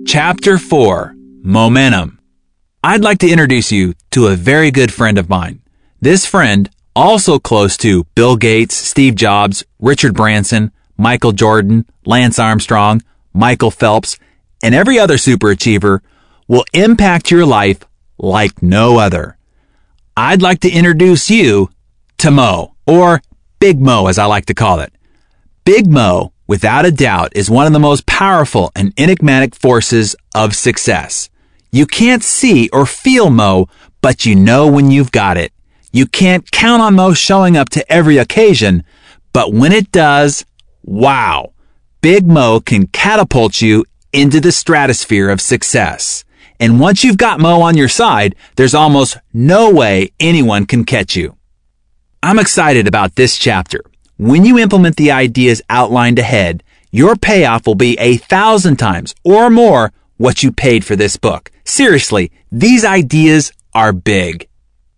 Chapter 4, Momentum. I'd like to introduce you to a very good friend of mine. This friend, also close to Bill Gates, Steve Jobs, Richard Branson, Michael Jordan, Lance Armstrong, Michael Phelps, and every other superachiever, will impact your life like no other. I'd like to introduce you to Mo, or Big Mo as I like to call it. Big Mo, without a doubt, is one of the most powerful and enigmatic forces of success. You can't see or feel Mo, but you know when you've got it. You can't count on Mo showing up to every occasion, but when it does, wow, Big Mo can catapult you into the stratosphere of success. And once you've got Mo on your side, there's almost no way anyone can catch you. I'm excited about this chapter. When you implement the ideas outlined ahead, your payoff will be 1,000 times or more what you paid for this book. Seriously, these ideas are big.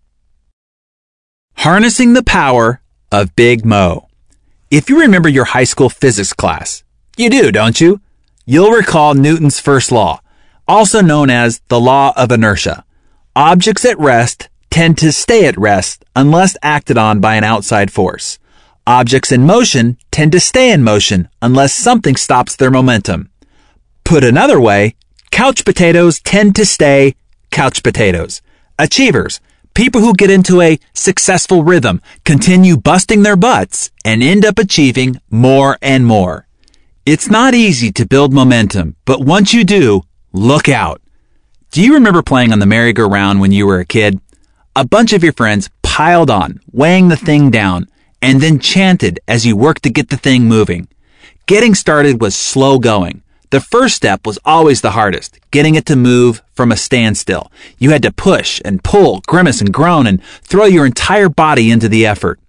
Harnessing the power of Big Mo. If you remember your high school physics class, you do, don't you? You'll recall Newton's first law, also known as the law of inertia. Objects at rest tend to stay at rest unless acted on by an outside force. Objects in motion tend to stay in motion unless something stops their momentum. Put another way, couch potatoes tend to stay couch potatoes. Achievers, people who get into a successful rhythm, continue busting their butts and end up achieving more and more. It's not easy to build momentum, but once you do, look out. Do you remember playing on the merry-go-round when you were a kid? A bunch of your friends piled on, weighing the thing down, and then chanted as you worked to get the thing moving. Getting started was slow going. The first step was always the hardest, getting it to move from a standstill. You had to push and pull, grimace and groan, and throw your entire body into the effort.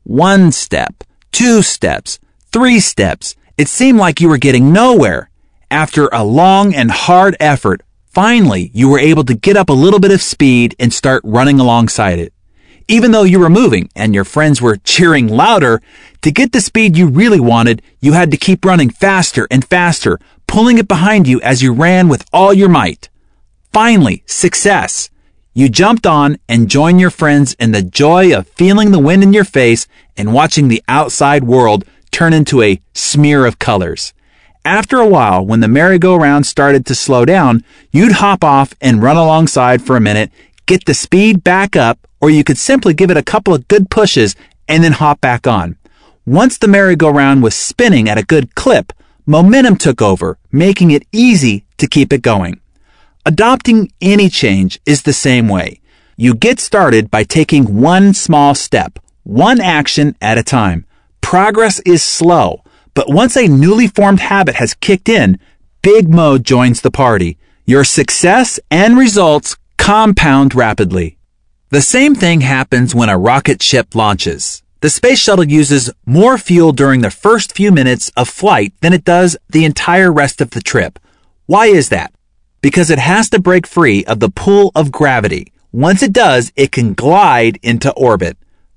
1 step, 2 steps, 3 steps. It seemed like you were getting nowhere. After a long and hard effort, finally you were able to get up a little bit of speed and start running alongside it. Even though you were moving and your friends were cheering louder, to get the speed you really wanted, you had to keep running faster and faster, pulling it behind you as you ran with all your might. Finally, success. You jumped on and joined your friends in the joy of feeling the wind in your face and watching the outside world turn into a smear of colors. After a while, when the merry-go-round started to slow down, you'd hop off and run alongside for a minute, get the speed back up, or you could simply give it a couple of good pushes and then hop back on. Once the merry-go-round was spinning at a good clip, momentum took over, making it easy to keep it going. Adopting any change is the same way. You get started by taking one small step, one action at a time. Progress is slow, but once a newly formed habit has kicked in, Big Mo joins the party. Your success and results compound rapidly. The same thing happens when a rocket ship launches. The space shuttle uses more fuel during the first few minutes of flight than it does the entire rest of the trip. Why is that? Because it has to break free of the pull of gravity. Once it does, it can glide into orbit.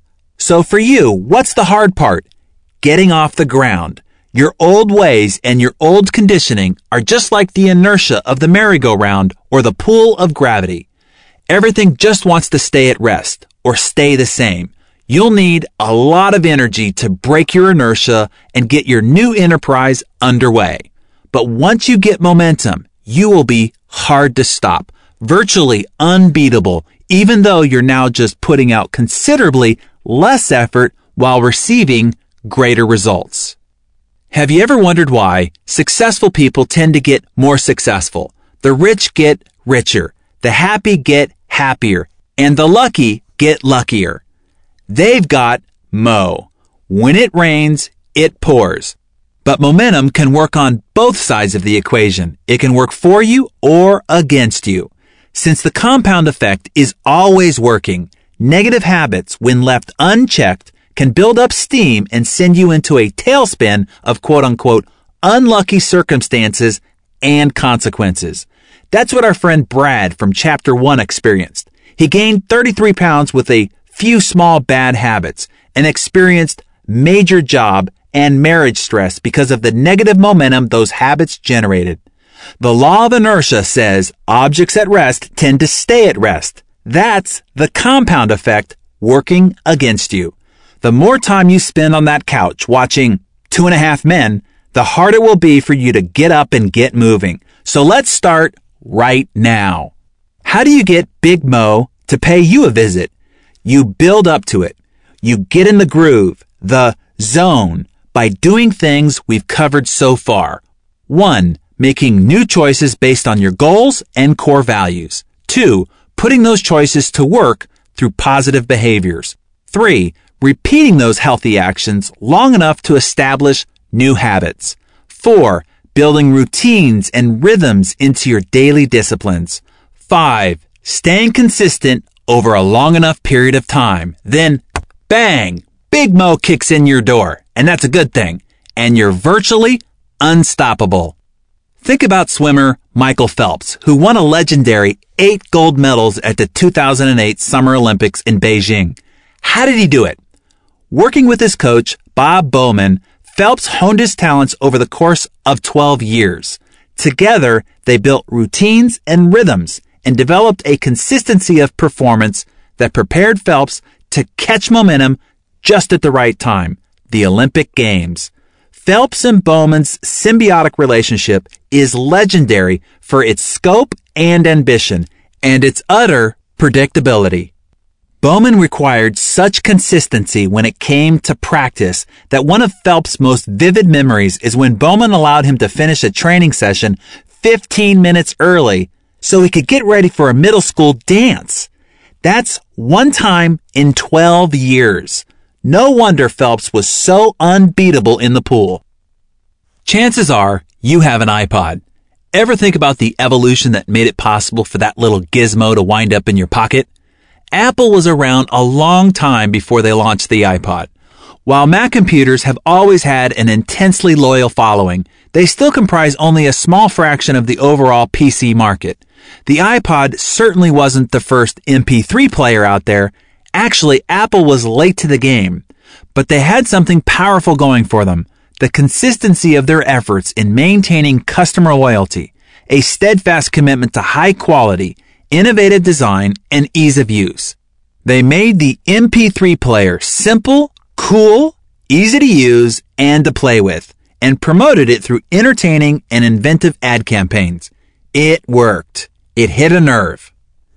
So for you, what's the hard part? Getting off the ground. Your old ways and your old conditioning are just like the inertia of the merry-go-round or the pull of gravity. Everything just wants to stay at rest or stay the same. You'll need a lot of energy to break your inertia and get your new enterprise underway. But once you get momentum, you will be hard to stop, virtually unbeatable, even though you're now just putting out considerably less effort while receiving greater results. Have you ever wondered why successful people tend to get more successful? The rich get richer, the happy get happier, and the lucky get luckier. They've got Mo. When it rains, it pours. But momentum can work on both sides of the equation. It can work for you or against you. Since the compound effect is always working, negative habits, when left unchecked, can build up steam and send you into a tailspin of quote-unquote unlucky circumstances and consequences. That's what our friend Brad from Chapter 1 experienced. He gained 33 pounds with a few small bad habits and experienced major job and marriage stress because of the negative momentum those habits generated. The law of inertia says objects at rest tend to stay at rest. That's the compound effect working against you. The more time you spend on that couch watching 2.5 Men, the harder it will be for you to get up and get moving. So let's start right now. How do you get Big Mo to pay you a visit? You build up to it. You get in the groove, the zone, by doing things we've covered so far. 1. Making new choices based on your goals and core values. 2. Putting those choices to work through positive behaviors. 3. Repeating those healthy actions long enough to establish new habits. 4. Building routines and rhythms into your daily disciplines. 5. Staying consistent over a long enough period of time. Then, bang, Big Mo kicks in your door, and that's a good thing, and you're virtually unstoppable. Think about swimmer Michael Phelps, who won a legendary 8 gold medals at the 2008 Summer Olympics in Beijing. How did he do it? Working with his coach, Bob Bowman, Phelps honed his talents over the course of 12 years. Together, they built routines and rhythms and developed a consistency of performance that prepared Phelps to catch momentum just at the right time, the Olympic Games. Phelps and Bowman's symbiotic relationship is legendary for its scope and ambition, and its utter predictability. Bowman required such consistency when it came to practice that one of Phelps' most vivid memories is when Bowman allowed him to finish a training session 15 minutes early so he could get ready for a middle school dance. That's one time in 12 years. No wonder Phelps was so unbeatable in the pool. Chances are you have an iPod. Ever think about the evolution that made it possible for that little gizmo to wind up in your pocket? Apple was around a long time before they launched the iPod. While Mac computers have always had an intensely loyal following, they still comprise only a small fraction of the overall PC market. The iPod certainly wasn't the first MP3 player out there. Actually, Apple was late to the game. But they had something powerful going for them: the consistency of their efforts in maintaining customer loyalty, a steadfast commitment to high quality, innovative design, and ease of use. They made the MP3 player simple, cool, easy to use, and to play with, and promoted it through entertaining and inventive ad campaigns. It worked. It hit a nerve.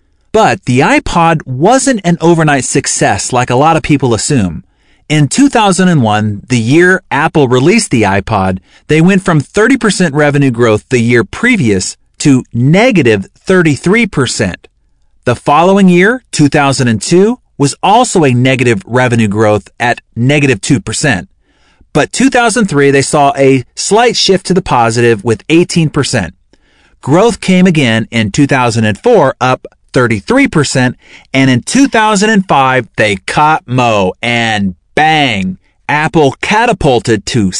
But the iPod wasn't an overnight success like a lot of people assume. In 2001, the year Apple released the iPod, they went from 30% revenue growth the year previous to negative 33%. The following year, 2002, was also a negative revenue growth at negative 2%. But 2003, they saw a slight shift to the positive with 18%. Growth came again in 2004, up 33%, and in 2005, they caught Mo, and bang! Apple catapulted to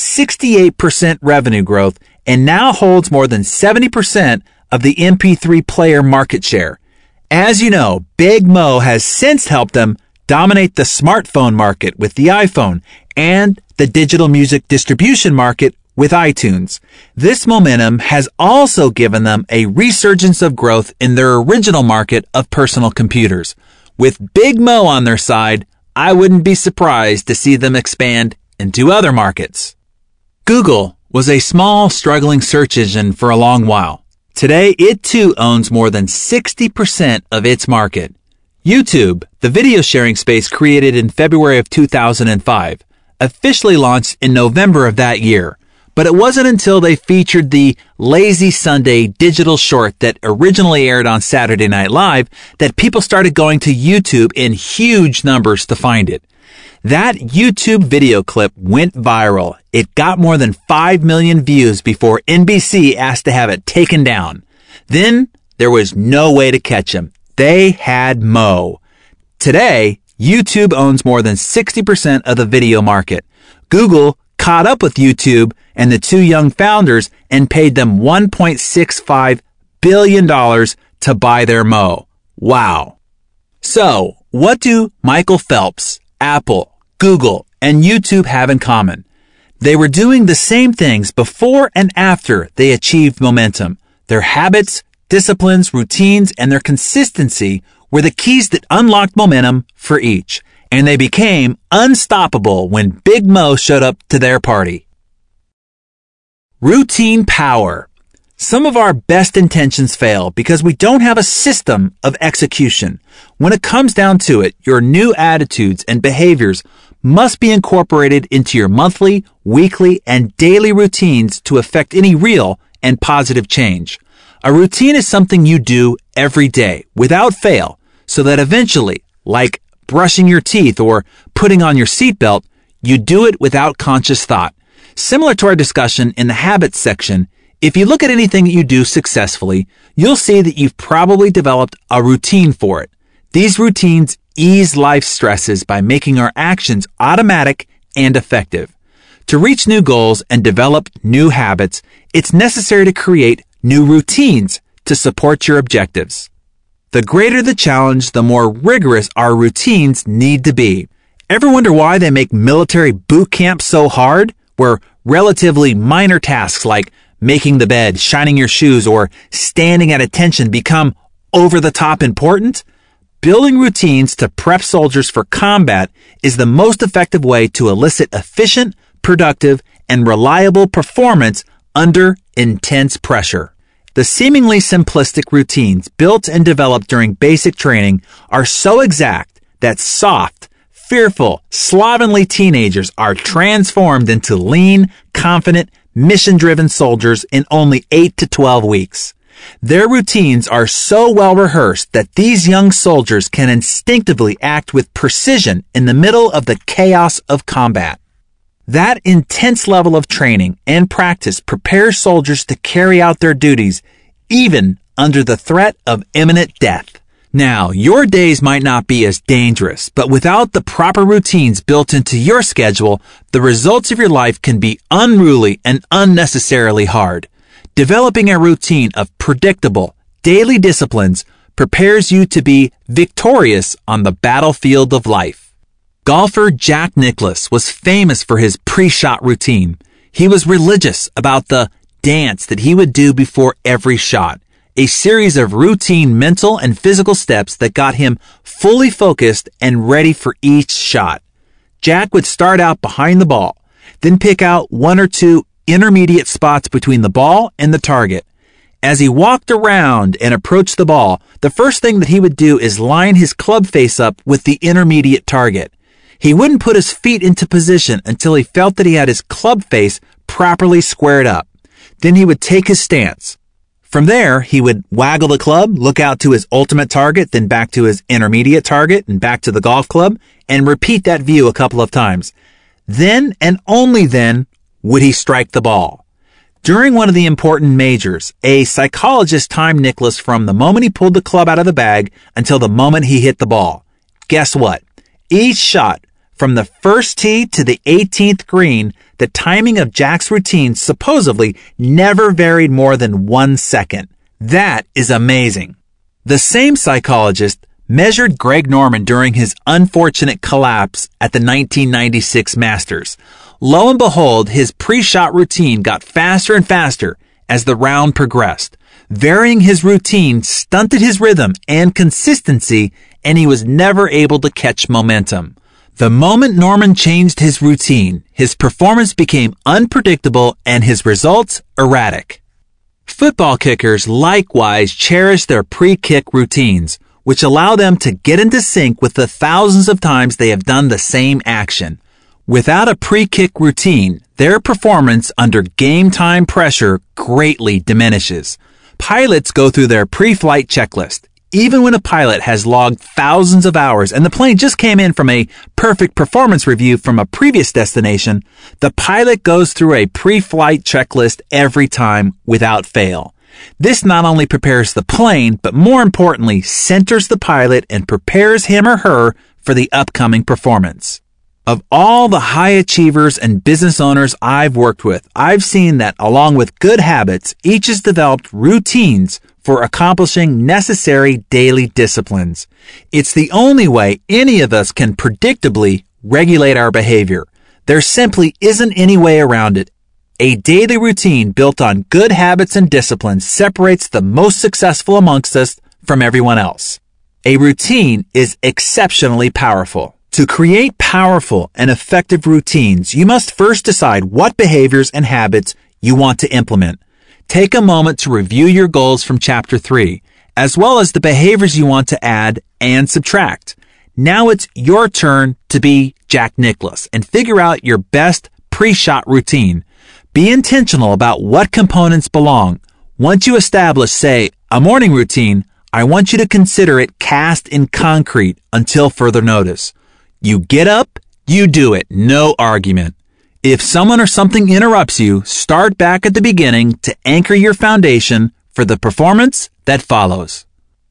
68% revenue growth and now holds more than 70% of the MP3 player market share. As you know, Big Mo has since helped them dominate the smartphone market with the iPhone and the digital music distribution market with iTunes. This momentum has also given them a resurgence of growth in their original market of personal computers. With Big Mo on their side, I wouldn't be surprised to see them expand into other markets. Google was a small, struggling search engine for a long while. Today, it too owns more than 60% of its market. YouTube, the video sharing space created in February of 2005, officially launched in November of that year. But it wasn't until they featured the Lazy Sunday digital short that originally aired on Saturday Night Live that people started going to YouTube in huge numbers to find it. That YouTube video clip went viral. It got more than 5 million views before NBC asked to have it taken down. Then there was no way to catch him. They had Mo. Today, YouTube owns more than 60% of the video market. Google caught up with YouTube and the two young founders and paid them $1.65 billion to buy their Mo. Wow. So, what do Michael Phelps, Apple, Google, and YouTube have in common? They were doing the same things before and after they achieved momentum. Their habits, disciplines, routines, and their consistency were the keys that unlocked momentum for each, and they became unstoppable when Big Mo showed up to their party. Routine power. Some of our best intentions fail because we don't have a system of execution. When it comes down to it, your new attitudes and behaviors must be incorporated into your monthly, weekly, and daily routines to affect any real and positive change. A routine is something you do every day without fail, so that eventually, like brushing your teeth or putting on your seatbelt, you do it without conscious thought. Similar to our discussion in the habits section, if you look at anything that you do successfully, you'll see that you've probably developed a routine for it. These routines ease life stresses by making our actions automatic and effective. To reach new goals and develop new habits, it's necessary to create new routines to support your objectives. The greater the challenge, the more rigorous our routines need to be. Ever wonder why they make military boot camp so hard, where relatively minor tasks like making the bed, shining your shoes, or standing at attention become over-the-top important? Building routines to prep soldiers for combat is the most effective way to elicit efficient, productive, and reliable performance under intense pressure. The seemingly simplistic routines built and developed during basic training are so exact that soft, fearful, slovenly teenagers are transformed into lean, confident, mission-driven soldiers in only 8 to 12 weeks. Their routines are so well rehearsed that these young soldiers can instinctively act with precision in the middle of the chaos of combat. That intense level of training and practice prepares soldiers to carry out their duties, even under the threat of imminent death. Now, your days might not be as dangerous, but without the proper routines built into your schedule, the results of your life can be unruly and unnecessarily hard. Developing a routine of predictable, daily disciplines prepares you to be victorious on the battlefield of life. Golfer Jack Nicklaus was famous for his pre-shot routine. He was religious about the dance that he would do before every shot, a series of routine mental and physical steps that got him fully focused and ready for each shot. Jack would start out behind the ball, then pick out one or two intermediate spots between the ball and the target. As he walked around and approached the ball, the first thing that he would do is line his club face up with the intermediate target. He wouldn't put his feet into position until he felt that he had his club face properly squared up. Then he would take his stance. From there, he would waggle the club, look out to his ultimate target, then back to his intermediate target and back to the golf club, and repeat that view a couple of times. Then and only then would he strike the ball. During one of the important majors, a psychologist timed Nicklaus from the moment he pulled the club out of the bag until the moment he hit the ball. Guess what? Each shot, from the first tee to the 18th green, the timing of Jack's routine supposedly never varied more than 1 second. That is amazing. The same psychologist measured Greg Norman during his unfortunate collapse at the 1996 Masters. Lo and behold, his pre-shot routine got faster and faster as the round progressed. Varying his routine stunted his rhythm and consistency, and he was never able to catch momentum. The moment Norman changed his routine, his performance became unpredictable and his results erratic. Football kickers likewise cherish their pre-kick routines, which allow them to get into sync with the thousands of times they have done the same action. Without a pre-kick routine, their performance under game time pressure greatly diminishes. Pilots go through their pre-flight checklist. Even when a pilot has logged thousands of hours and the plane just came in from a perfect performance review from a previous destination, the pilot goes through a pre-flight checklist every time without fail. This not only prepares the plane, but more importantly, centers the pilot and prepares him or her for the upcoming performance. Of all the high achievers and business owners I've worked with, I've seen that along with good habits, each has developed routines for accomplishing necessary daily disciplines. It's the only way any of us can predictably regulate our behavior. There simply isn't any way around it. A daily routine built on good habits and discipline separates the most successful amongst us from everyone else. A routine is exceptionally powerful. To create powerful and effective routines, you must first decide what behaviors and habits you want to implement. Take a moment to review your goals from Chapter 3, as well as the behaviors you want to add and subtract. Now it's your turn to be Jack Nicklaus and figure out your best pre-shot routine. Be intentional about what components belong. Once you establish, say, a morning routine, I want you to consider it cast in concrete until further notice. You get up, you do it, no argument. If someone or something interrupts you, start back at the beginning to anchor your foundation for the performance that follows.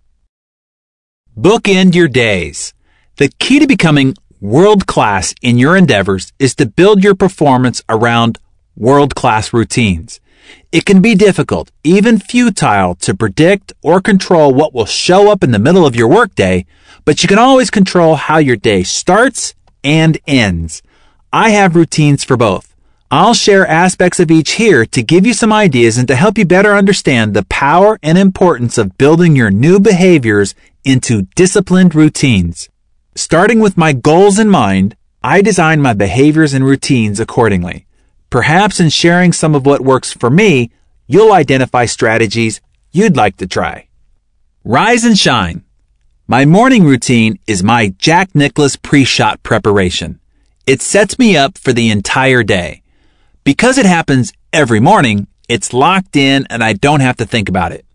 Bookend your days. The key to becoming world-class in your endeavors is to build your performance around world-class routines. It can be difficult, even futile, to predict or control what will show up in the middle of your workday, but you can always control how your day starts and ends. I have routines for both. I'll share aspects of each here to give you some ideas and to help you better understand the power and importance of building your new behaviors into disciplined routines. Starting with my goals in mind, I design my behaviors and routines accordingly. Perhaps in sharing some of what works for me, you'll identify strategies you'd like to try. Rise and shine. My morning routine is my Jack Nicklaus pre-shot preparation. It sets me up for the entire day. Because it happens every morning, it's locked in and I don't have to think about it.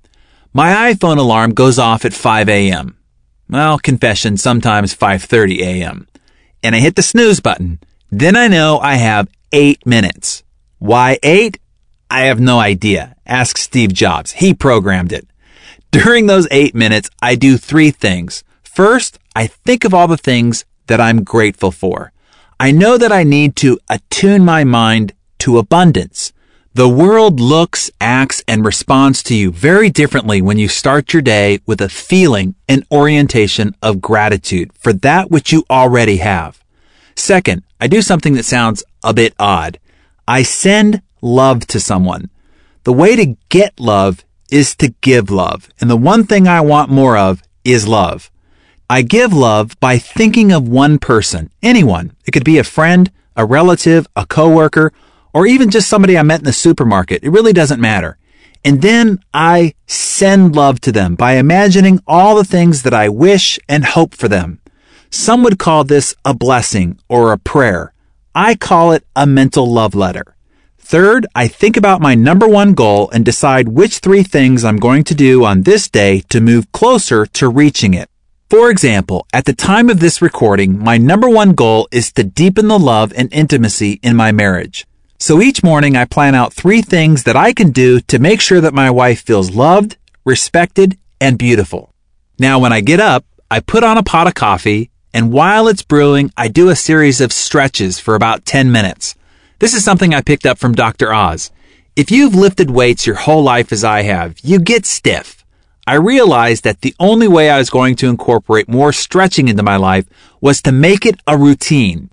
My iPhone alarm goes off at 5 a.m. Well, confession, sometimes 5:30 a.m. And I hit the snooze button. Then I know I have 8 minutes. Why 8? I have no idea. Ask Steve Jobs. He programmed it. During those 8 minutes, I do 3 things. First, I think of all the things that I'm grateful for. I know that I need to attune my mind to abundance. The world looks, acts, and responds to you very differently when you start your day with a feeling and orientation of gratitude for that which you already have. Second, I do something that sounds a bit odd. I send love to someone. The way to get love is to give love, and the one thing I want more of is love. I give love by thinking of one person, anyone. It could be a friend, a relative, a coworker, or even just somebody I met in the supermarket. It really doesn't matter. And then I send love to them by imagining all the things that I wish and hope for them. Some would call this a blessing or a prayer. I call it a mental love letter. Third, I think about my number one goal and decide which 3 things I'm going to do on this day to move closer to reaching it. For example, at the time of this recording, my number one goal is to deepen the love and intimacy in my marriage. So each morning I plan out 3 things that I can do to make sure that my wife feels loved, respected, and beautiful. Now when I get up, I put on a pot of coffee, and while it's brewing, I do a series of stretches for about 10 minutes. This is something I picked up from Dr. Oz. If you've lifted weights your whole life as I have, you get stiff. I realized that the only way I was going to incorporate more stretching into my life was to make it a routine.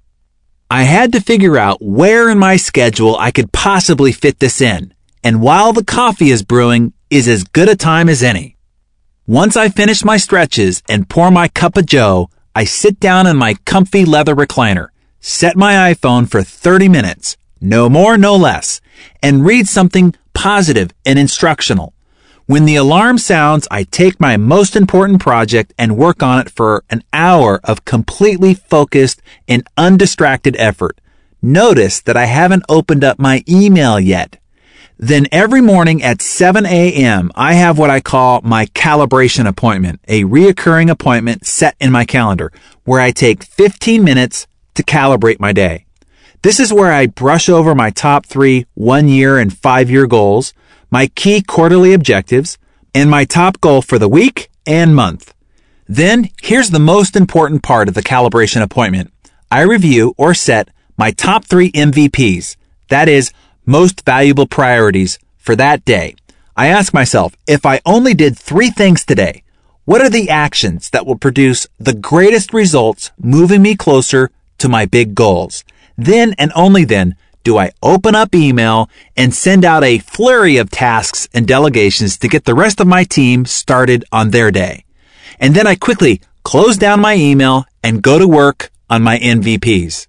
I had to figure out where in my schedule I could possibly fit this in, and while the coffee is brewing is as good a time as any. Once I finish my stretches and pour my cup of joe, I sit down in my comfy leather recliner, set my iPhone for 30 minutes, no more, no less, and read something positive and instructional. When the alarm sounds, I take my most important project and work on it for an hour of completely focused and undistracted effort. Notice that I haven't opened up my email yet. Then every morning at 7 a.m., I have what I call my calibration appointment, a reoccurring appointment set in my calendar, where I take 15 minutes to calibrate my day. This is where I brush over my top 3 1-year and 5-year goals, my key quarterly objectives, and my top goal for the week and month. Then, here's the most important part of the calibration appointment. I review or set my top 3 MVPs, that is, most valuable priorities for that day. I ask myself, if I only did 3 things today, what are the actions that will produce the greatest results moving me closer to my big goals? Then and only then do I open up email and send out a flurry of tasks and delegations to get the rest of my team started on their day. And then I quickly close down my email and go to work on my MVPs.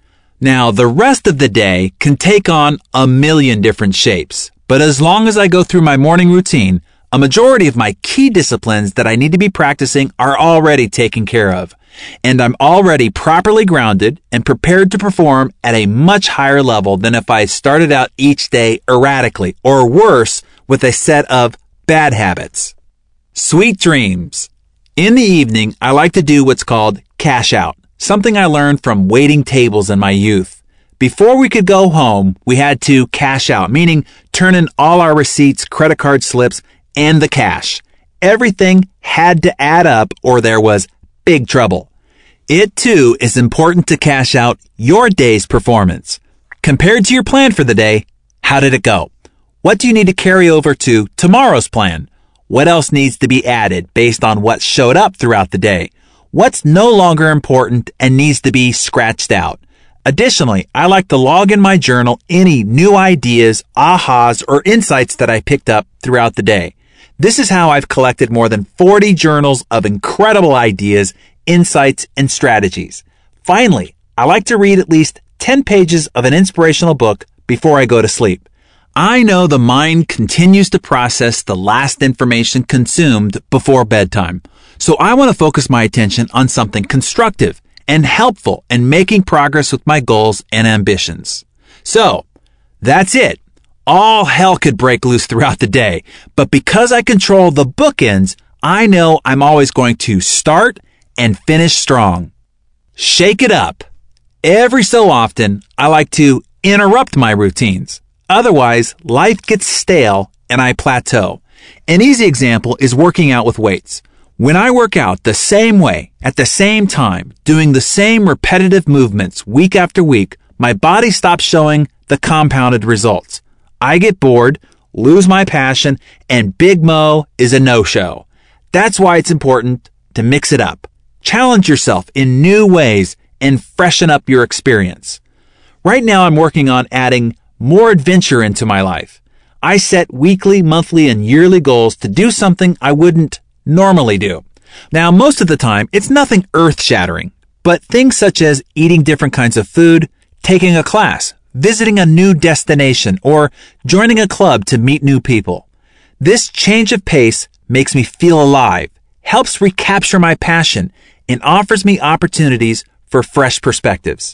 Now, the rest of the day can take on a million different shapes, but as long as I go through my morning routine, a majority of my key disciplines that I need to be practicing are already taken care of, and I'm already properly grounded and prepared to perform at a much higher level than if I started out each day erratically, or worse, with a set of bad habits. Sweet dreams. In the evening, I like to do what's called cash out, something I learned from waiting tables in my youth. Before we could go home, we had to cash out, meaning turn in all our receipts, credit card slips, and the cash. Everything had to add up or there was big trouble. It too is important to cash out your day's performance. Compared to your plan for the day, how did it go? What do you need to carry over to tomorrow's plan? What else needs to be added based on what showed up throughout the day? What's no longer important and needs to be scratched out? Additionally, I like to log in my journal any new ideas, ahas, or insights that I picked up throughout the day. This is how I've collected more than 40 journals of incredible ideas, insights, and strategies. Finally, I like to read at least 10 pages of an inspirational book before I go to sleep. I know the mind continues to process the last information consumed before bedtime, so I want to focus my attention on something constructive and helpful in making progress with my goals and ambitions. So, that's it. All hell could break loose throughout the day, but because I control the bookends, I know I'm always going to start and finish strong. Shake it up. Every so often, I like to interrupt my routines. Otherwise, life gets stale and I plateau. An easy example is working out with weights. When I work out the same way, at the same time, doing the same repetitive movements week after week, my body stops showing the compounded results. I get bored, lose my passion, and Big Mo is a no-show. That's why it's important to mix it up. Challenge yourself in new ways and freshen up your experience. Right now, I'm working on adding more adventure into my life. I set weekly, monthly, and yearly goals to do something I wouldn't normally do. Now, most of the time, it's nothing earth-shattering, but things such as eating different kinds of food, taking a class, visiting a new destination, or joining a club to meet new people. This change of pace makes me feel alive, helps recapture my passion, and offers me opportunities for fresh perspectives.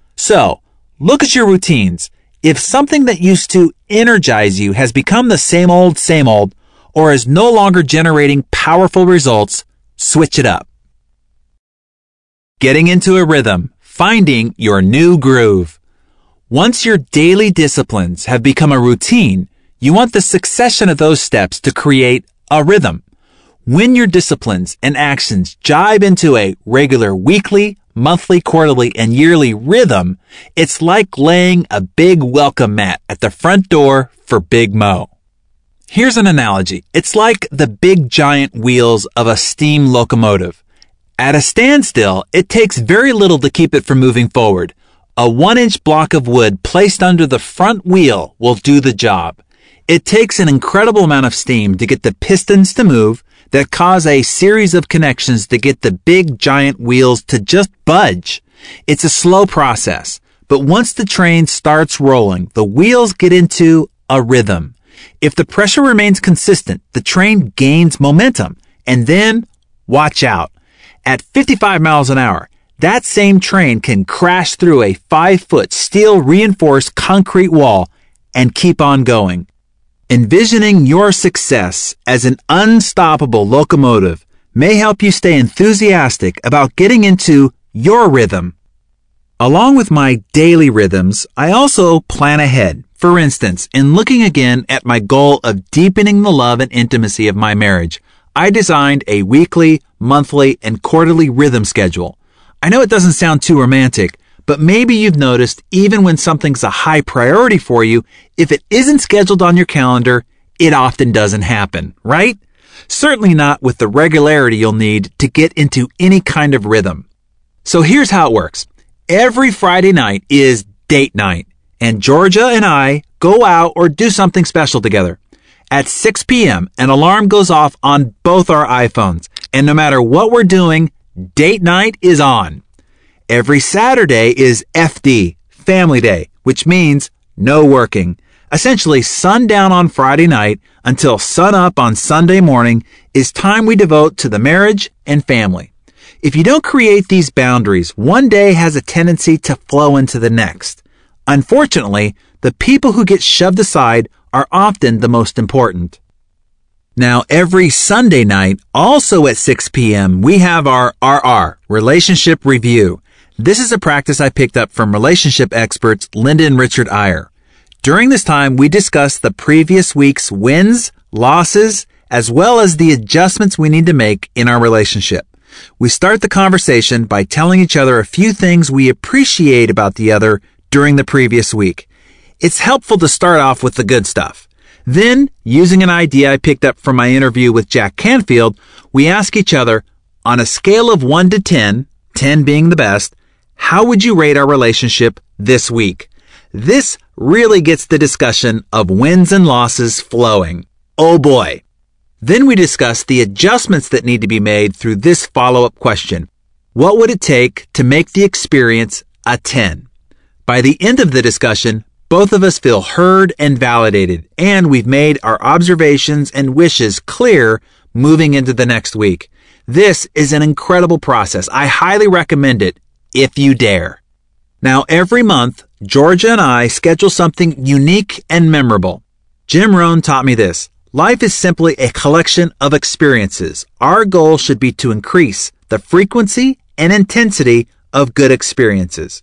So, look at your routines. If something that used to energize you has become the same old, or is no longer generating powerful results, switch it up. Getting into a rhythm, finding your new groove. Once your daily disciplines have become a routine, you want the succession of those steps to create a rhythm. When your disciplines and actions jibe into a regular weekly, monthly, quarterly, and yearly rhythm, it's like laying a big welcome mat at the front door for Big Mo. Here's an analogy. It's like the big giant wheels of a steam locomotive. At a standstill, it takes very little to keep it from moving forward. A 1-inch block of wood placed under the front wheel will do the job. It takes an incredible amount of steam to get the pistons to move that cause a series of connections to get the big giant wheels to just budge. It's a slow process, but once the train starts rolling, the wheels get into a rhythm. If the pressure remains consistent, the train gains momentum, and then watch out. At 55 miles an hour, that same train can crash through a 5-foot steel reinforced concrete wall and keep on going. Envisioning your success as an unstoppable locomotive may help you stay enthusiastic about getting into your rhythm. Along with my daily rhythms, I also plan ahead. For instance, in looking again at my goal of deepening the love and intimacy of my marriage, I designed a weekly, monthly, and quarterly rhythm schedule. I know it doesn't sound too romantic, but maybe you've noticed even when something's a high priority for you, if it isn't scheduled on your calendar, it often doesn't happen, right? Certainly not with the regularity you'll need to get into any kind of rhythm. So here's how it works. Every Friday night is date night, and Georgia and I go out or do something special together. At 6 p.m., an alarm goes off on both our iPhones, and no matter what we're doing, date night is on. Every Saturday is FD, Family Day, which means no working. Essentially, sundown on Friday night until sunup on Sunday morning is time we devote to the marriage and family. If you don't create these boundaries, one day has a tendency to flow into the next. Unfortunately, the people who get shoved aside are often the most important. Now, every Sunday night, also at 6 p.m., we have our RR, Relationship Review. This is a practice I picked up from relationship experts Linda and Richard Iyer. During this time, we discuss the previous week's wins, losses, as well as the adjustments we need to make in our relationship. We start the conversation by telling each other a few things we appreciate about the other during the previous week. It's helpful to start off with the good stuff. Then, using an idea I picked up from my interview with Jack Canfield, we ask each other, on a scale of 1 to 10, 10 being the best, how would you rate our relationship this week? This really gets the discussion of wins and losses flowing. Oh boy. Then we discuss the adjustments that need to be made through this follow-up question. What would it take to make the experience a 10? By the end of the discussion, both of us feel heard and validated, and we've made our observations and wishes clear moving into the next week. This is an incredible process. I highly recommend it if you dare. Now, every month, Georgia and I schedule something unique and memorable. Jim Rohn taught me this. Life is simply a collection of experiences. Our goal should be to increase the frequency and intensity of good experiences.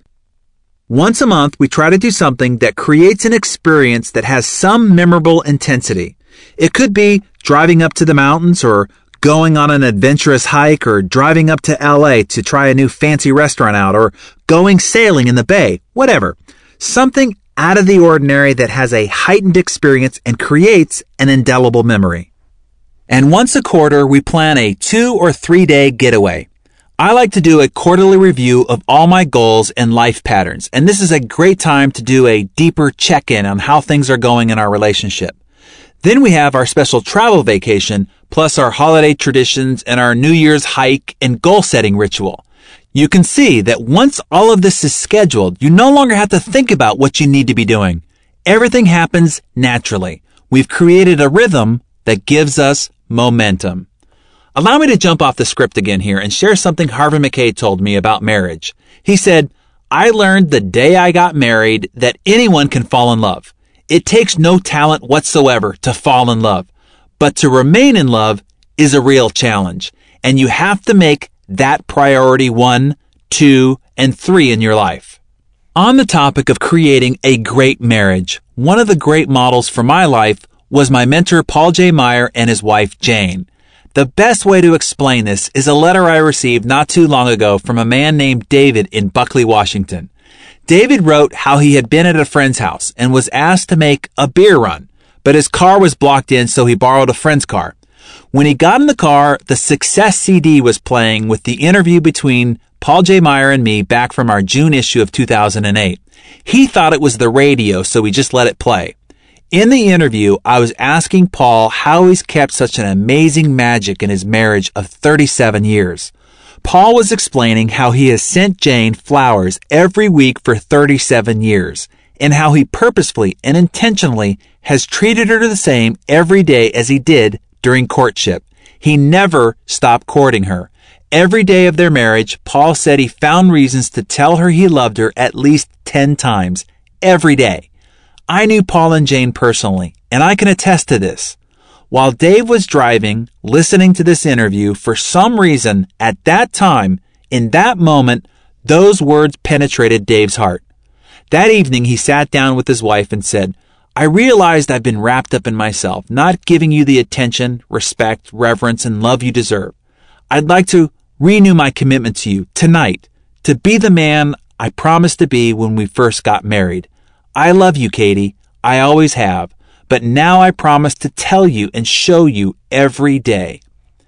Once a month, we try to do something that creates an experience that has some memorable intensity. It could be driving up to the mountains or going on an adventurous hike or driving up to LA to try a new fancy restaurant out or going sailing in the bay, whatever. Something out of the ordinary that has a heightened experience and creates an indelible memory. And once a quarter, we plan a 2 or 3 day getaway. I like to do a quarterly review of all my goals and life patterns, and this is a great time to do a deeper check-in on how things are going in our relationship. Then we have our special travel vacation, plus our holiday traditions and our New Year's hike and goal-setting ritual. You can see that once all of this is scheduled, you no longer have to think about what you need to be doing. Everything happens naturally. We've created a rhythm that gives us momentum. Allow me to jump off the script again here and share something Harvey Mackay told me about marriage. He said, "I learned the day I got married that anyone can fall in love. It takes no talent whatsoever to fall in love, but to remain in love is a real challenge, and you have to make that priority 1, 2, and 3 in your life." On the topic of creating a great marriage, one of the great models for my life was my mentor Paul J. Meyer and his wife Jane. The best way to explain this is a letter I received not too long ago from a man named David in Buckley, Washington. David wrote how he had been at a friend's house and was asked to make a beer run, but his car was blocked in, so he borrowed a friend's car. When he got in the car, the Success CD was playing with the interview between Paul J. Meyer and me back from our June issue of 2008. He thought it was the radio, so he just let it play. In the interview, I was asking Paul how he's kept such an amazing magic in his marriage of 37 years. Paul was explaining how he has sent Jane flowers every week for 37 years, and how he purposefully and intentionally has treated her the same every day as he did during courtship. He never stopped courting her. Every day of their marriage, Paul said he found reasons to tell her he loved her at least 10 times, every day. I knew Paul and Jane personally, and I can attest to this. While Dave was driving, listening to this interview, for some reason, at that time, in that moment, those words penetrated Dave's heart. That evening, he sat down with his wife and said, "I realized I've been wrapped up in myself, not giving you the attention, respect, reverence, and love you deserve. I'd like to renew my commitment to you tonight, to be the man I promised to be when we first got married. I love you, Katie. I always have. But now I promise to tell you and show you every day."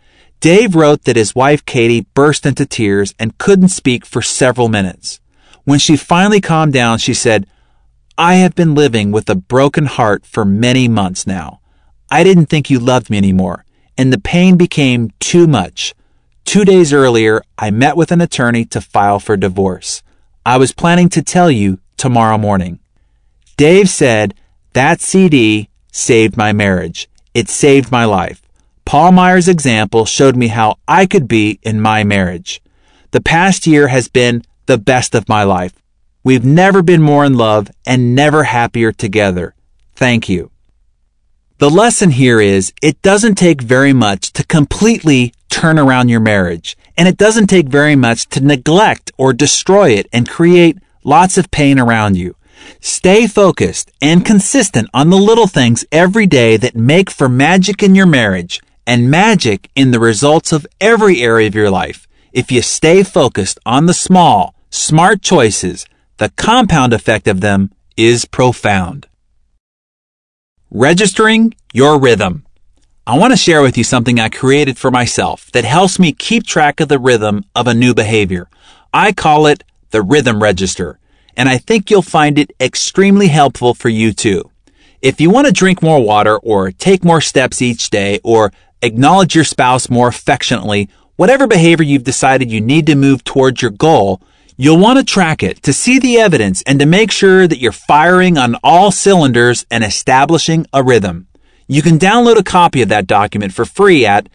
Dave wrote that his wife, Katie, burst into tears and couldn't speak for several minutes. When she finally calmed down, she said, I have been living with a broken heart for many months now. I didn't think you loved me anymore, and the pain became too much. 2 days earlier, I met with an attorney to file for divorce. I was planning to tell you tomorrow morning." Dave said, "That CD saved my marriage. It saved my life. Paul Meyer's example showed me how I could be in my marriage. The past year has been the best of my life. We've never been more in love and never happier together. Thank you." The lesson here is it doesn't take very much to completely turn around your marriage, and it doesn't take very much to neglect or destroy it and create lots of pain around you. Stay focused and consistent on the little things every day that make for magic in your marriage and magic in the results of every area of your life. If you stay focused on the small, smart choices, the compound effect of them is profound. Registering your rhythm. I want to share with you something I created for myself that helps me keep track of the rhythm of a new behavior. I call it the Rhythm Register, and I think you'll find it extremely helpful for you too. If you want to drink more water or take more steps each day or acknowledge your spouse more affectionately, whatever behavior you've decided you need to move towards your goal, you'll want to track it to see the evidence and to make sure that you're firing on all cylinders and establishing a rhythm. You can download a copy of that document for free at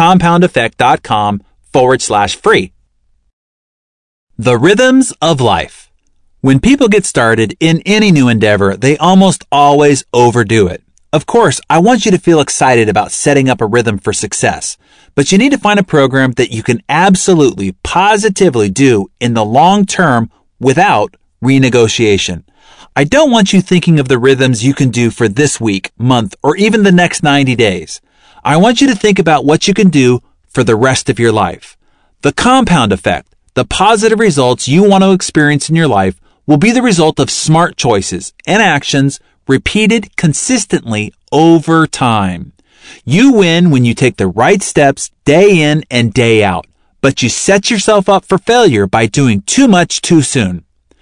thecompoundeffect.com/free. The rhythms of life. When people get started in any new endeavor, they almost always overdo it. Of course, I want you to feel excited about setting up a rhythm for success, but you need to find a program that you can absolutely, positively do in the long term without renegotiation. I don't want you thinking of the rhythms you can do for this week, month, or even the next 90 days. I want you to think about what you can do for the rest of your life. The compound effect, the positive results you want to experience in your life, will be the result of smart choices and actions repeated consistently over time. You win when you take the right steps day in and day out, but you set yourself up for failure by doing too much too soon.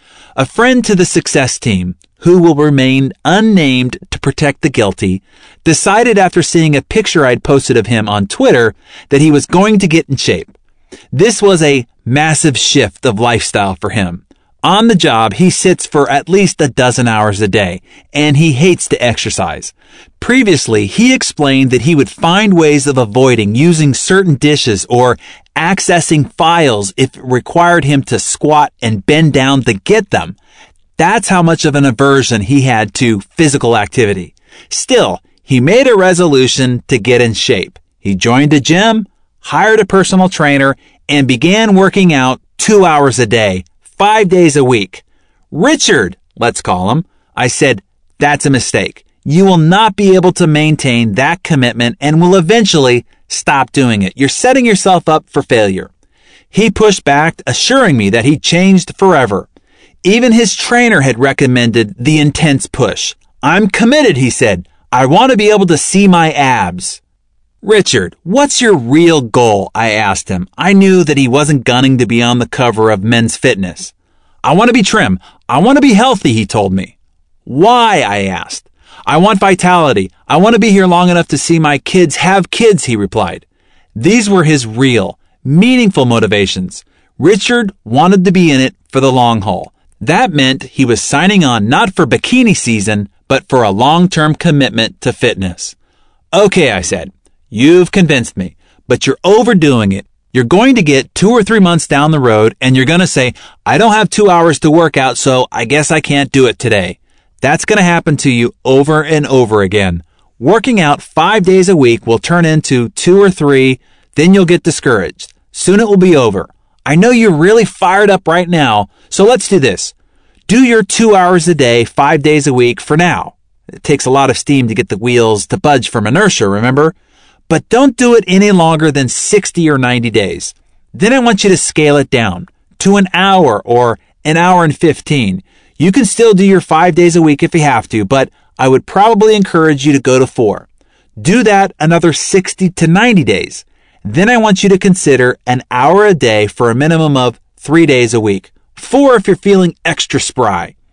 A friend to the success team, who will remain unnamed to protect the guilty, decided after seeing a picture I'd posted of him on Twitter that he was going to get in shape. This was a massive shift of lifestyle for him. On the job, he sits for at least a dozen hours a day, and he hates to exercise. Previously, he explained that he would find ways of avoiding using certain dishes or accessing files if it required him to squat and bend down to get them. That's how much of an aversion he had to physical activity. Still, he made a resolution to get in shape. He joined a gym, hired a personal trainer, and began working out 2 hours a day, 5 days a week. Richard, let's call him. I said, "That's a mistake. You will not be able to maintain that commitment and will eventually stop doing it. You're setting yourself up for failure." He pushed back, assuring me that he changed forever. Even his trainer had recommended the intense push. "I'm committed," he said. "I want to be able to see my abs." "Richard, what's your real goal?" I asked him. I knew that he wasn't gunning to be on the cover of Men's Fitness. "I want to be trim. I want to be healthy," he told me. "Why?" I asked. "I want vitality. I want to be here long enough to see my kids have kids," he replied. These were his real, meaningful motivations. Richard wanted to be in it for the long haul. That meant he was signing on not for bikini season, but for a long-term commitment to fitness. "Okay," I said. "You've convinced me, but you're overdoing it. You're going to get 2 or 3 months down the road and you're going to say, 'I don't have 2 hours to work out, so I guess I can't do it today.' That's going to happen to you over and over again. Working out 5 days a week will turn into 2 or 3, then you'll get discouraged. Soon it will be over. I know you're really fired up right now, so let's do this. Do your 2 hours a day, 5 days a week for now. It takes a lot of steam to get the wheels to budge from inertia, remember? But don't do it any longer than 60 or 90 days. Then I want you to scale it down to an hour or an hour and 15. You can still do your 5 days a week if you have to, but I would probably encourage you to go to 4. Do that another 60 to 90 days. Then I want you to consider an hour a day for a minimum of 3 days a week. 4 if you're feeling extra spry.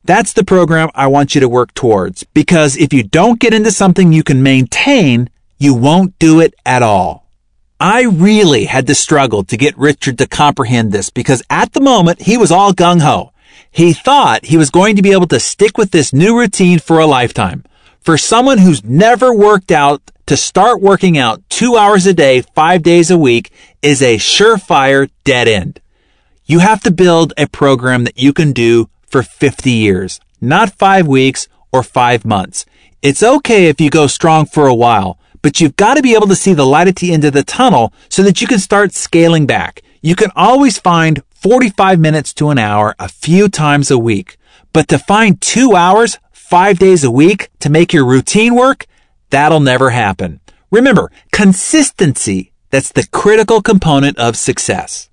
That's the program I want you to work towards, because if you don't get into something you can maintain, you won't do it at all. I really had to struggle to get Richard to comprehend this, because at the moment he was all gung-ho. He thought he was going to be able to stick with this new routine for a lifetime. For someone who's never worked out, to start working out 2 hours a day, 5 days a week is a surefire dead end. You have to build a program that you can do for 50 years, not 5 weeks or 5 months. It's okay if you go strong for a while, but you've got to be able to see the light at the end of the tunnel so that you can start scaling back. You can always find 45 minutes to an hour a few times a week, but to find 2 hours, 5 days a week to make your routine work, that'll never happen. Remember, consistency, that's the critical component of success.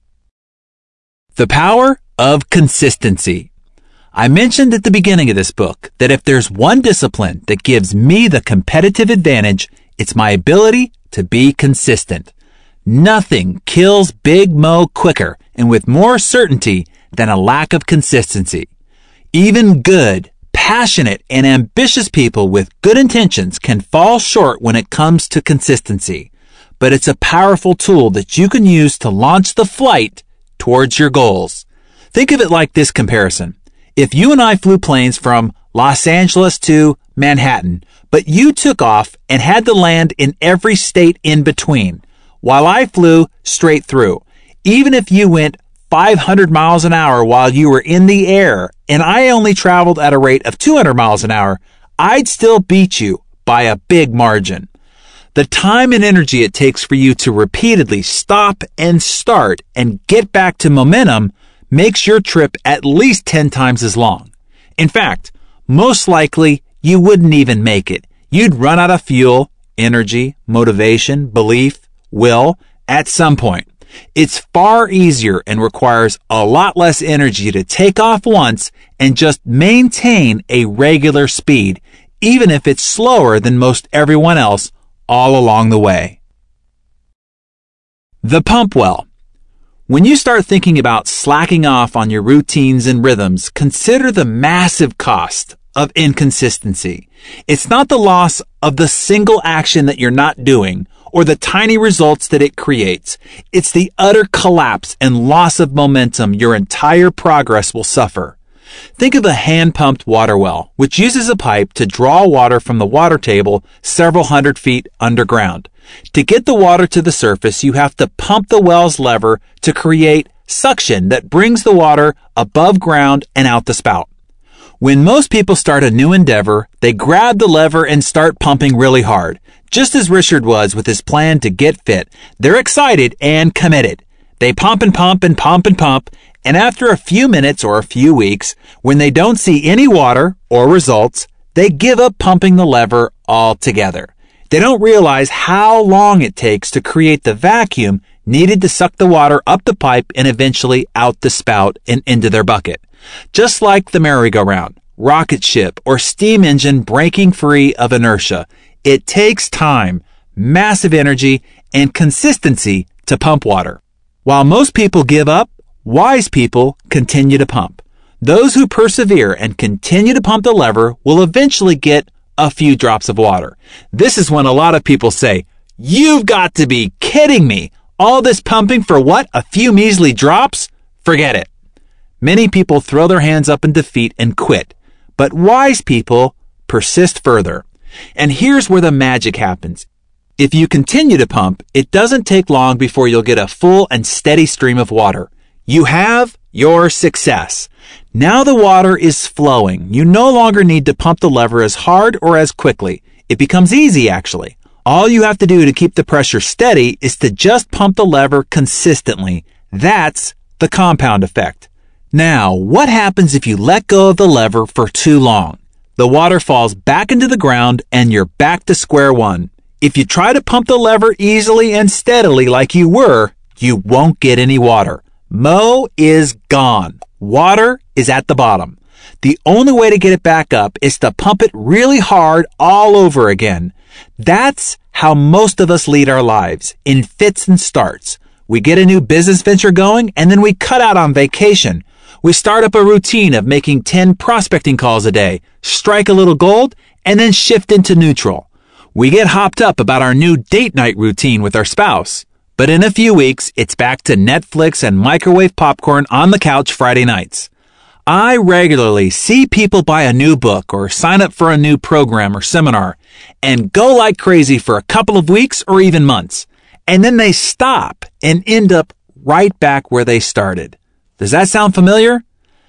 The power of consistency. I mentioned at the beginning of this book that if there's one discipline that gives me the competitive advantage, it's my ability to be consistent. Nothing kills Big Mo quicker and with more certainty than a lack of consistency. Even good, passionate, and ambitious people with good intentions can fall short when it comes to consistency. But it's a powerful tool that you can use to launch the flight towards your goals. Think of it like this comparison. If you and I flew planes from Los Angeles to Manhattan, but you took off and had to land in every state in between, while I flew straight through, even if you went 500 miles an hour while you were in the air and I only traveled at a rate of 200 miles an hour, I'd still beat you by a big margin. The time and energy it takes for you to repeatedly stop and start and get back to momentum makes your trip at least 10 times as long. In fact, most likely you wouldn't even make it. You'd run out of fuel, energy, motivation, belief, will at some point. It's far easier and requires a lot less energy to take off once and just maintain a regular speed, even if it's slower than most everyone else all along the way. The pump well. When you start thinking about slacking off on your routines and rhythms, consider the massive cost of inconsistency. It's not the loss of the single action that you're not doing or the tiny results that it creates. It's the utter collapse and loss of momentum your entire progress will suffer. Think of a hand-pumped water well, which uses a pipe to draw water from the water table several hundred feet underground. To get the water to the surface, you have to pump the well's lever to create suction that brings the water above ground and out the spout. When most people start a new endeavor, they grab the lever and start pumping really hard. Just as Richard was with his plan to get fit, they're excited and committed. They pump and pump and pump and pump, and after a few minutes or a few weeks, when they don't see any water or results, they give up pumping the lever altogether. They don't realize how long it takes to create the vacuum needed to suck the water up the pipe and eventually out the spout and into their bucket. Just like the merry-go-round, rocket ship, or steam engine breaking free of inertia, it takes time, massive energy, and consistency to pump water. While most people give up, wise people continue to pump. Those who persevere and continue to pump the lever will eventually get a few drops of water. This is when a lot of people say, "You've got to be kidding me. All this pumping for what? A few measly drops? Forget it." Many people throw their hands up in defeat and quit, but wise people persist further. And here's where the magic happens. If you continue to pump, it doesn't take long before you'll get a full and steady stream of water. You have your success. Now the water is flowing. You no longer need to pump the lever as hard or as quickly. It becomes easy, actually. All you have to do to keep the pressure steady is to just pump the lever consistently. That's the compound effect. Now, what happens if you let go of the lever for too long? The water falls back into the ground and you're back to square one. If you try to pump the lever easily and steadily like you were, you won't get any water. Mo is gone. Water is at the bottom. The only way to get it back up is to pump it really hard all over again. That's how most of us lead our lives, in fits and starts. We get a new business venture going and then we cut out on vacation. We start up a routine of making 10 prospecting calls a day, strike a little gold, and then shift into neutral. We get hopped up about our new date night routine with our spouse. But in a few weeks, it's back to Netflix and microwave popcorn on the couch Friday nights. I regularly see people buy a new book or sign up for a new program or seminar and go like crazy for a couple of weeks or even months. And then they stop and end up right back where they started. Does that sound familiar?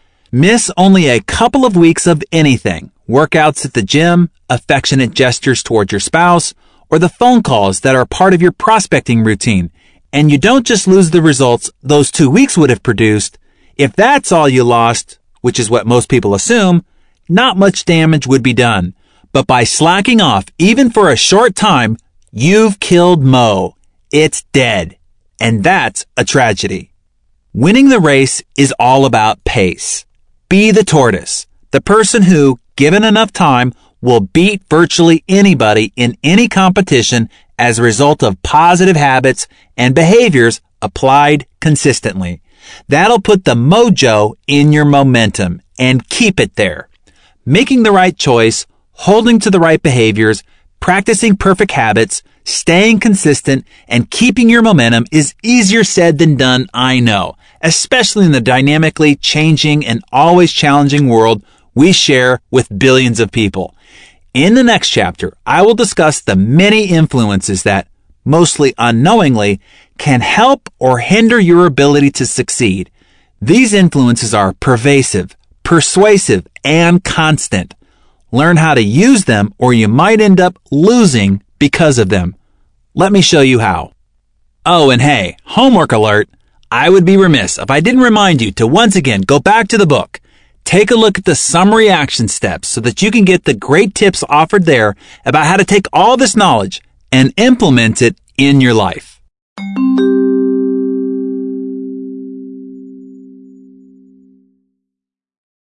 Miss only a couple of weeks of anything, workouts at the gym, affectionate gestures towards your spouse, or the phone calls that are part of your prospecting routine, and you don't just lose the results those 2 weeks would have produced. If that's all you lost, which is what most people assume, not much damage would be done. But by slacking off, even for a short time, you've killed Mo. It's dead. And that's a tragedy. Winning the race is all about pace. Be the tortoise, the person who, given enough time, will beat virtually anybody in any competition as a result of positive habits and behaviors applied consistently. That'll put the mojo in your momentum and keep it there. Making the right choice, holding to the right behaviors, practicing perfect habits, staying consistent, and keeping your momentum is easier said than done, I know, especially in the dynamically changing and always challenging world we share with billions of people. In the next chapter, I will discuss the many influences that, mostly unknowingly, can help or hinder your ability to succeed. These influences are pervasive, persuasive, and constant. Learn how to use them or you might end up losing because of them. Let me show you how. Oh, and hey, homework alert. I would be remiss if I didn't remind you to once again go back to the book. Take a look at the summary action steps so that you can get the great tips offered there about how to take all this knowledge and implement it in your life.